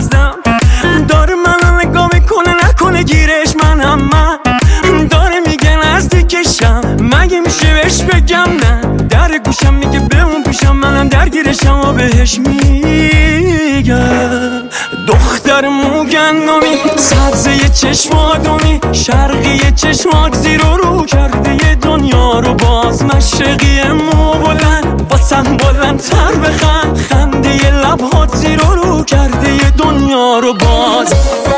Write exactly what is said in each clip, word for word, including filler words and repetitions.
نزدم، داره منو نگاه میکنه نکنه گیرش منم من، داره میگه نزدیکشم مگه میشه بهش بگم نه، در گوشم میگه به اون پیشم منم درگیرشم و بهش میگم دختر موگندمی سبزه چشم آدمی شرقی چشمات زیر و رو کرده یه دنیا رو باز، مشرقی مو بلند واسم بلندتر بخند، خنده ی لبهات زیر و رو کرده یه دنیا رو باز.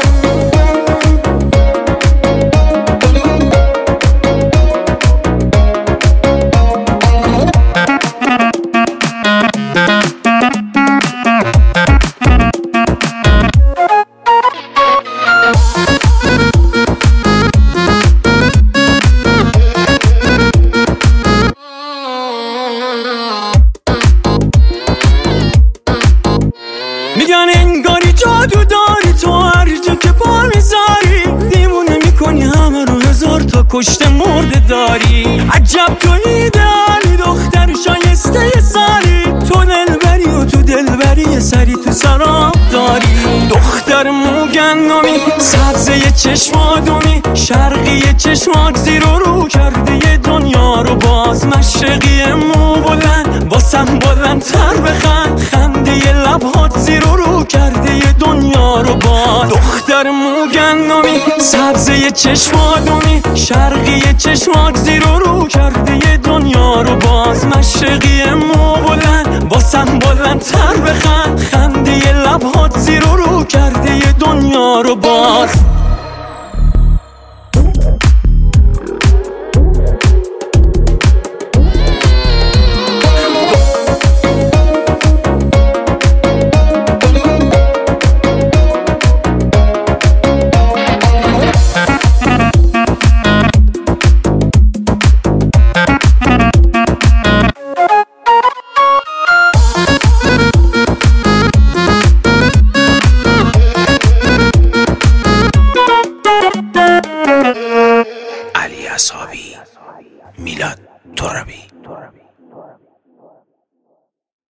میگن انگاری جادو داری تو هر جا که پا میذاری، دیوونه میکنی همه رو هزار تا کشته مرده داری، عجب تو ایدئالی دختر شایسته ی سالی، تو دلبری و تو دلبری سری تو سراب داری، دختر موگندمی سبزه ی چشم آدمی شرقی چشمات زیر و رو کرده ی دنیا رو باز، مشرقی مو بلند واسم بلندتر بخند، خنده ی لبهات زیر و رو کرده ی دنیا رو باز. دختر موگندمی سبزه ی چشم آدمی شرقی چشمات زیر و رو کرده ی دنیا رو باز، مشرقی مو بلند واسم بلندتر بخند، خنده ی لبهات زیر و رو کرده ی دنیا رو باز. علی اصحابی، میلاد ترابی.